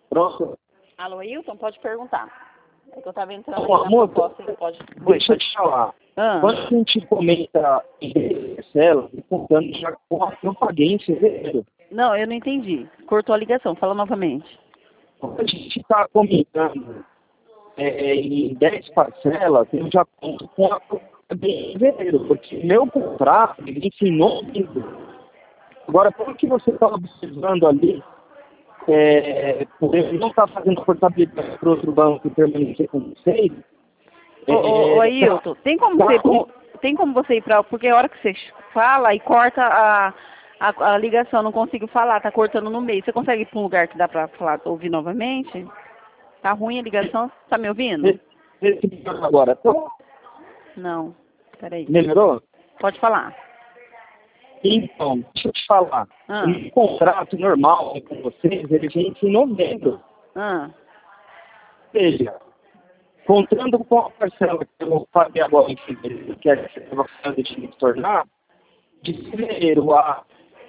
Pronto. Alô, Ailton, pode perguntar. É que eu estava entrando Ô, aqui na moça, proposta, você pode... deixa eu te falar. Ah, Quando a gente comenta em parcela, contando já com a que eu paguei em fevereiro. não, eu não entendi. Cortou a ligação, fala novamente. Quando a gente está comentando em 10 parcelas, eu já conto com a que eu paguei em fevereiro, porque meu contrato ele vence em novembro. Agora, pelo que você está observando ali, por ele não estar fazendo portabilidade para outro banco e permanecer com vocês, Ô, Ailton, tem como você ir para... Porque a hora que você fala e corta a ligação, não consigo falar, tá cortando no meio. Você consegue ir para um lugar que dá para falar, ouvir novamente? Tá ruim a ligação? Tá me ouvindo? agora, Não, peraí. melhorou? Pode falar. Então, deixa eu te falar. Ah. O contrato normal com vocês, ele vence em novembro. Ah, Ou seja, contando com a parcela que eu paguei agora em fevereiro, que é que você estava falando de me tornar, de fevereiro a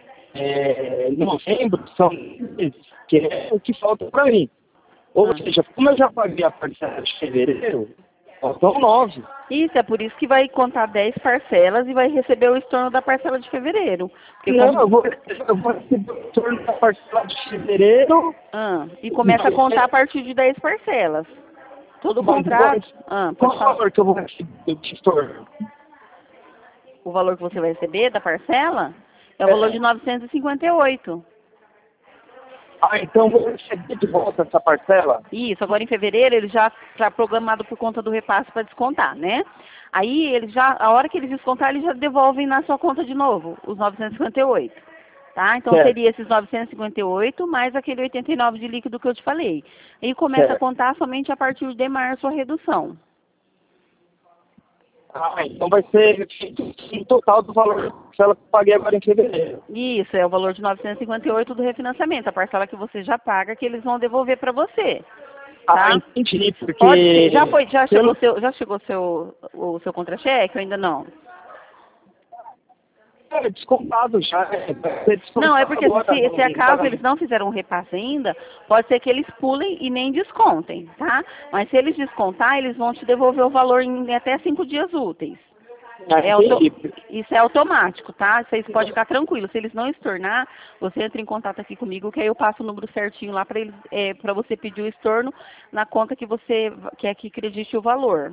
novembro são meses, que é o que falta para mim. Ou seja, como eu já paguei a parcela de fevereiro, faltam 9. isso, é por isso que vai contar 10 parcelas e vai receber o estorno da parcela de fevereiro. Porque Não, como... eu vou receber o retorno da parcela de fevereiro. e começa a contar a partir de 10 parcelas. Todo contrato... Qual pode o falar. valor que eu vou receber de estorno? O valor que você vai receber da parcela é o valor de 958. Então eu vou receber de volta essa parcela? Isso, agora em fevereiro ele já está programado por conta do repasse para descontar, né? Aí eles já, a hora que eles descontar, eles já devolvem na sua conta de novo, os 958. Tá? Então Certo. seria esses 958 mais aquele 89 de líquido que eu te falei. E começa Certo. a contar somente a partir de março a redução. Então vai ser o total do valor da parcela que eu paguei agora em fevereiro. Isso, é o valor de 958 do refinanciamento, a parcela que você já paga, que eles vão devolver para você. Tá? Entendi, porque... Pode ser. Já pelo... chegou o seu contra-cheque ou ainda não? É descontado já. Vai ser descontado Não, é porque agora, se acaso eles não fizeram um repasse ainda, pode ser que eles pulem e nem descontem, tá? Mas se eles descontar, eles vão te devolver o valor em até 5 dias úteis. Isso é automático, tá? Vocês podem ficar tranquilos. Se eles não estornar, você entra em contato aqui comigo, que aí eu passo o número certinho lá para eles, para você pedir o estorno na conta que você quer que acredite o valor.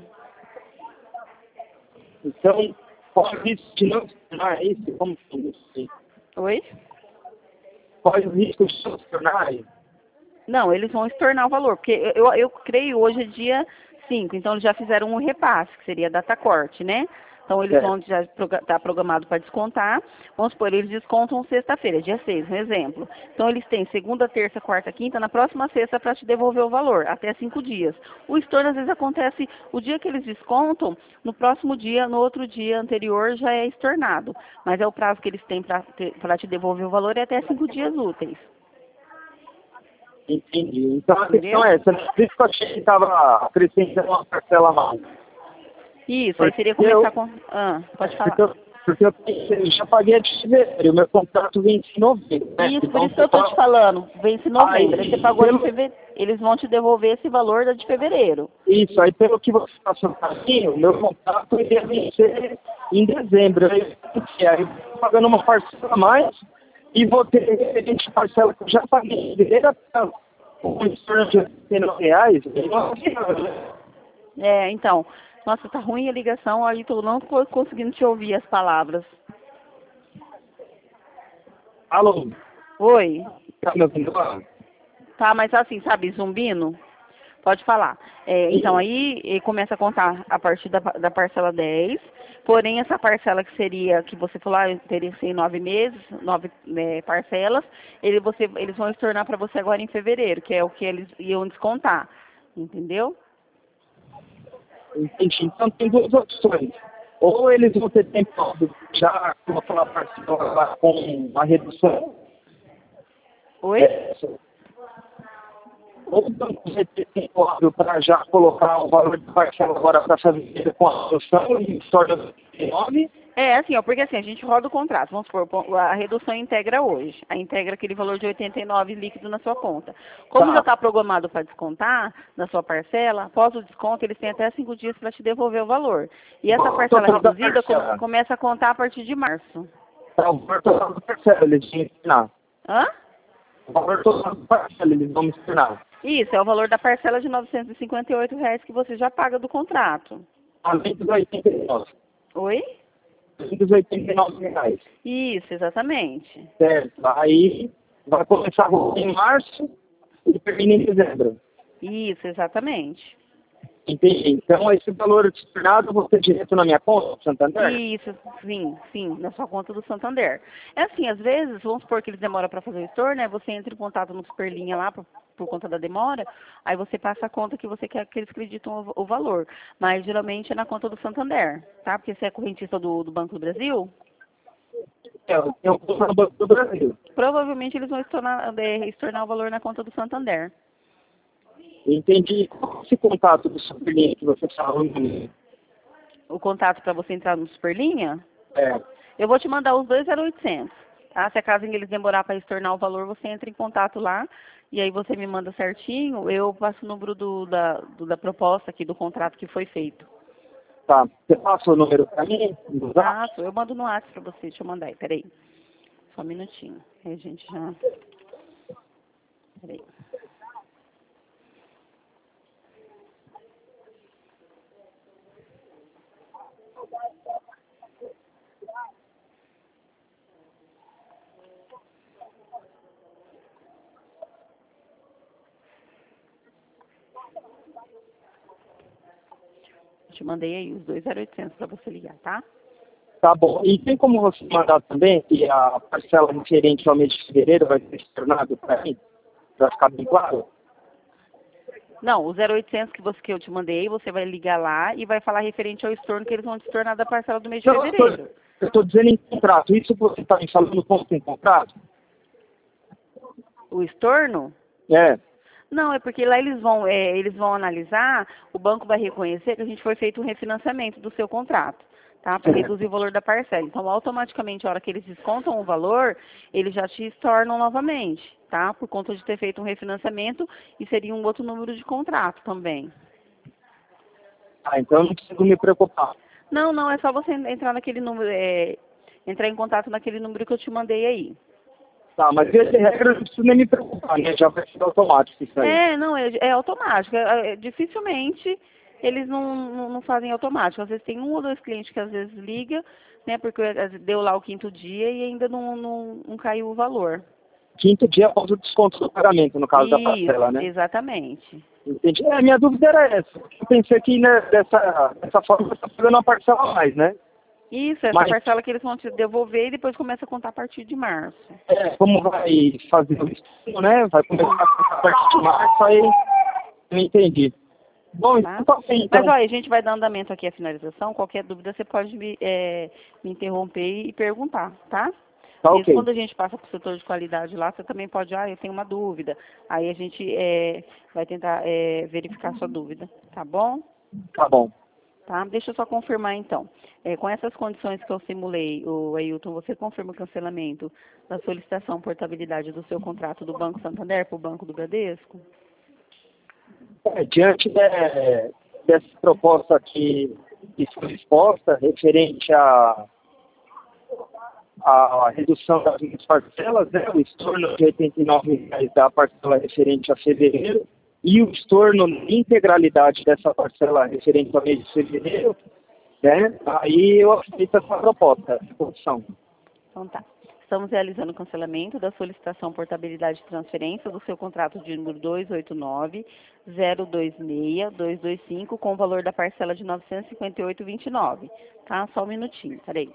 Então, corre o risco de não estornar isso? Como que isso? Oi? Corre o risco de não estornar isso? Não, eles vão estornar o valor, porque eu creio hoje é dia 5, então eles já fizeram um repasse, que seria data corte, né? Então eles vão já está programado para descontar. Vamos supor, eles descontam sexta-feira, dia 6, um exemplo. Então eles têm segunda, terça, quarta, quinta, na próxima sexta para te devolver o valor, até 5 dias. O estorno às vezes acontece o dia que eles descontam, no próximo dia, no outro dia anterior já é estornado. Mas é o prazo que eles têm para te devolver o valor é até 5 dias úteis. Entendi. Então a questão é essa. Por isso que eu achei que estava acrescentando uma parcela a mais. Isso, aí seria começar com... pode falar. Porque eu já paguei de fevereiro, meu contrato vence em novembro. Né? Isso, então, por isso que eu estou te falando. Vence em novembro. Aí você pagou de fevereiro. Eles vão te devolver esse valor da de fevereiro. Isso, aí pelo que você passou para mim, o meu contrato iria vencer em dezembro. Aí eu estou pagando uma parcela a mais e vou ter referente parcela que eu já paguei em fevereiro até um estorno de R$89. Então... Nossa, tá ruim a ligação, aí tô não conseguindo te ouvir as palavras. Alô? Oi? Tá me ouvindo? Tá, mas assim, sabe, zumbindo? Pode falar. Então, aí começa a contar a partir da parcela 10, porém essa parcela que seria, que você falou, teria que ser em 9 meses, 9 parcelas, eles vão estornar para você agora em fevereiro, que é o que eles iam descontar, entendeu? Entendi. Então tem duas opções. Ou eles vão ter tempo já colocar a parcela com a redução. Oi? Ou o banco vai ter tempo para já colocar o valor de parcela agora para fazer com a redução e torna 9. É, assim, ó, porque assim, a gente roda o contrato, vamos supor, a redução integra hoje, a integra aquele valor de 89 líquido na sua conta. Como já Tá. está programado para descontar na sua parcela, após o desconto, eles têm até 5 dias para te devolver o valor. E essa O parcela total da reduzida parcela. começa a contar a partir de março. Tá, o valor total da parcela, eles vão me ensinar. Hã? O valor total da parcela, eles vão me ensinar. Isso, é o valor da parcela de R$ 958 que você já paga do contrato. Além dos 89. Oi? Além dos R$ 89. Isso, exatamente. Certo. Aí vai começar em março e termina em dezembro. Isso, exatamente. Entendi. Então esse valor destinado eu vou ter direto na minha conta, Santander? Isso, sim, sim, na sua conta do Santander. É assim, às vezes, vamos supor que eles demoram para fazer o store, né? Você entra em contato no Superlinha lá por conta da demora, aí você passa a conta que você quer que eles acreditam o valor. Mas geralmente é na conta do Santander, tá? Porque você é correntista do Banco do Brasil, Eu compro no Banco do Brasil. provavelmente eles vão estornar o valor na conta do Santander. Entendi. Qual é esse contato do Superlinha que você falou? O contato para você entrar no Superlinha, É, eu vou te mandar os dois 0800, tá? Se acaso eles demorar para estornar o valor, você entra em contato lá e aí você me manda certinho, eu passo o número da proposta aqui, do contrato que foi feito. tá. Você passa o número para mim? Do Zap? Passo, eu mando no WhatsApp para você, deixa eu mandar aí, peraí. Só um minutinho, aí a gente já... Peraí. Eu te mandei aí os dois 0800 para você ligar, tá? Tá bom. E tem como você mandar também que a parcela referente ao mês de fevereiro vai ser estornado para mim? Para ficar bem claro? Não, o 0800 que eu te mandei, você vai ligar lá e vai falar referente ao estorno que eles vão te estornar da parcela do mês de Não, fevereiro. eu estou dizendo em contrato. Isso você está me falando como em contrato? O estorno? É. Não, é porque lá eles vão analisar, o banco vai reconhecer que a gente foi feito um refinanciamento do seu contrato, tá? Para reduzir o valor da parcela. Então, automaticamente, a hora que eles descontam o valor, eles já te estornam novamente, tá? Por conta de ter feito um refinanciamento e seria um outro número de contrato também. Ah, então eu não preciso me preocupar. Não, não, é só você entrar naquele número, entrar em contato naquele número que eu te mandei aí. Tá, mas via de regra eu não preciso nem me preocupar, né? Já vai ser automático isso aí. Não, é automático. Dificilmente eles não fazem automático. Às vezes tem um ou dois clientes que às vezes liga, né? Porque deu lá o quinto dia e ainda não caiu o valor. Quinto dia após o desconto do pagamento, no caso da Isso, parcela, né? exatamente. Entendi. É, minha dúvida era essa. Eu pensei que né, dessa forma você está pagando uma parcela a mais, né? Isso, essa Mas parcela que eles vão te devolver e depois começa a contar a partir de março. como vai fazer o estudo, né? Vai começar a partir de março, aí eu entendi. Bom, Tá? então tá bem, Mas então. olha, a gente vai dar andamento aqui à finalização. Qualquer dúvida você pode me interromper e perguntar, tá? Tá Mesmo ok. quando a gente passa para o setor de qualidade lá, você também pode, eu tenho uma dúvida. Aí a gente vai tentar verificar a sua dúvida, tá bom? Tá bom. Tá? Deixa eu só confirmar então. Com essas condições que eu simulei, o Ailton, você confirma o cancelamento da solicitação portabilidade do seu contrato do Banco Santander para o Banco do Bradesco? Diante dessa proposta que foi exposta, referente à redução das minhas parcelas, né, o estorno de R$ 89 da parcela referente a fevereiro e o estorno na integralidade dessa parcela referente ao mês de fevereiro, né, aí eu aceito essa proposta, essa condição. Então tá. Estamos realizando o cancelamento da solicitação portabilidade de transferência do seu contrato de número 289-026-225 com o valor da parcela de R$ 958,29. Tá? Só um minutinho, peraí.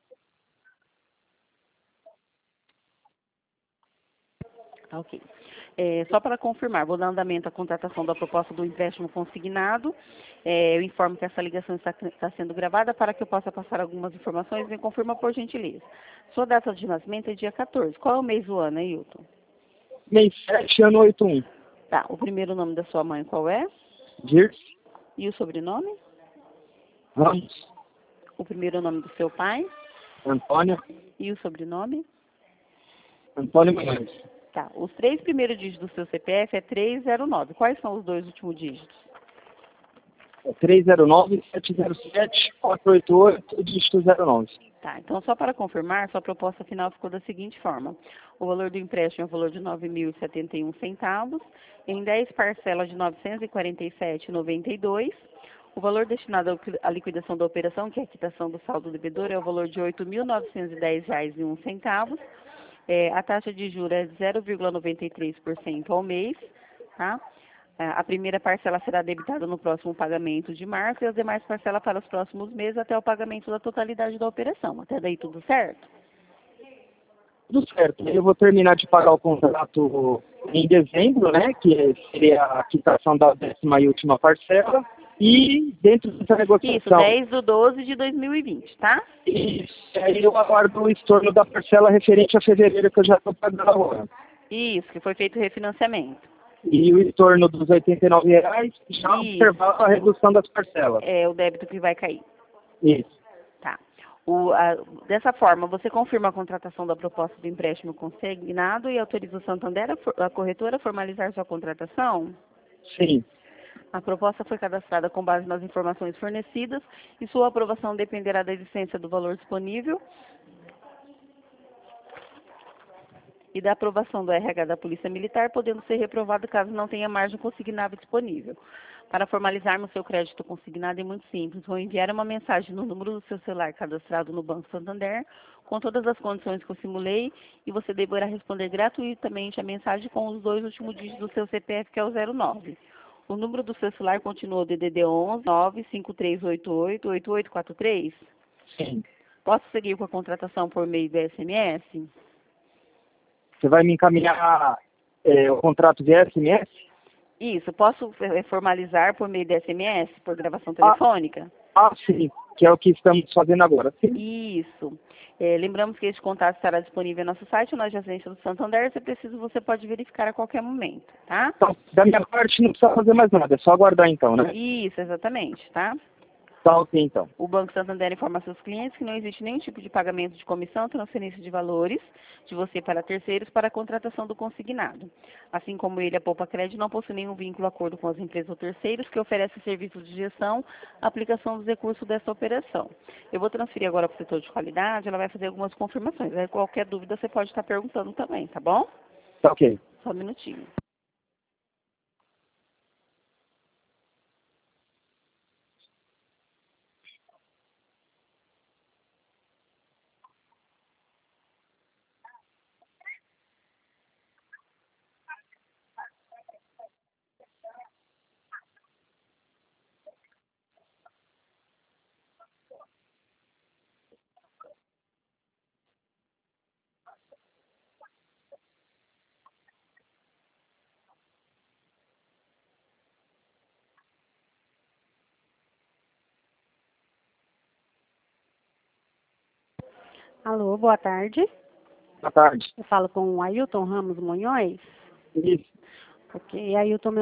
Tá, ok. Só para confirmar, vou dar andamento à contratação da proposta do empréstimo consignado. Eu informo que essa ligação está sendo gravada para que eu possa passar algumas informações. Me confirma, por gentileza. Sua data de nascimento é dia 14. Qual é o mês do ano, Ailton? Mês 7, ano 81. Tá, o primeiro nome da sua mãe qual é? Dirce E o sobrenome? Ramos. O primeiro nome do seu pai? Antônia. E o sobrenome? Antônio Manhães. Tá, os 3 primeiros dígitos do seu CPF é 309. Quais são os 2 últimos dígitos? 309 707 488 dígito 09. Tá, então só para confirmar, sua proposta final ficou da seguinte forma. O valor do empréstimo é o valor de R$ 9.071, em 10 parcelas de R$ 947,92. O valor destinado à liquidação da operação, que é a quitação do saldo devedor, é o valor de R$ 8.910,01. A taxa de juros é 0,93% ao mês, tá? A primeira parcela será debitada no próximo pagamento de março e as demais parcelas para os próximos meses até o pagamento da totalidade da operação. Até daí tudo certo? Tudo certo. Eu vou terminar de pagar o contrato em dezembro, né? Que seria a quitação da 10ª e última parcela. E dentro dessa negociação... Isso, 10/12/2020, tá? E aí eu aguardo o estorno da parcela referente a fevereiro, que eu já estou pagando agora. Isso, que foi feito o refinanciamento. E o estorno dos R$ 89,00, já observando a redução das parcelas. É o débito que vai cair. Isso. Tá. Dessa forma, você confirma a contratação da proposta do empréstimo consignado e autoriza o Santander, a corretora, a formalizar sua contratação? Sim. A proposta foi cadastrada com base nas informações fornecidas e sua aprovação dependerá da existência do valor disponível e da aprovação do RH da Polícia Militar, podendo ser reprovado caso não tenha margem consignável disponível. Para formalizarmos seu crédito consignado é muito simples. Vou enviar uma mensagem no número do seu celular cadastrado no Banco Santander, com todas as condições que eu simulei, e você deverá responder gratuitamente a mensagem com os 2 últimos dígitos do seu CPF, que é o 09. O número do seu celular continua o DDD 11 95388 8843? Sim. Posso seguir com a contratação por meio do SMS? Você vai me encaminhar o contrato de SMS? Isso, posso formalizar por meio de SMS, por gravação telefônica? Sim, que é o que estamos fazendo agora. Sim. Isso. Lembramos que este contato estará disponível no nosso site, na agência do Santander. Se preciso, você pode verificar a qualquer momento, tá? Então, da minha parte não precisa fazer mais nada, é só aguardar então, né? Isso, exatamente, tá? Tá ok então. O Banco Santander informa seus clientes que não existe nenhum tipo de pagamento de comissão, transferência de valores de você para terceiros para a contratação do consignado. Assim como ele, a Poupa Crédito não possui nenhum vínculo, acordo com as empresas ou terceiros que oferecem serviços de gestão, aplicação dos recursos dessa operação. Eu vou transferir agora para o setor de qualidade, ela vai fazer algumas confirmações. Aí, qualquer dúvida você pode estar perguntando também, tá bom? Tá ok. Só um minutinho. Alô, boa tarde. Boa tarde. Eu falo com o Ailton Ramos Monhões. Isso. Ok, Ailton,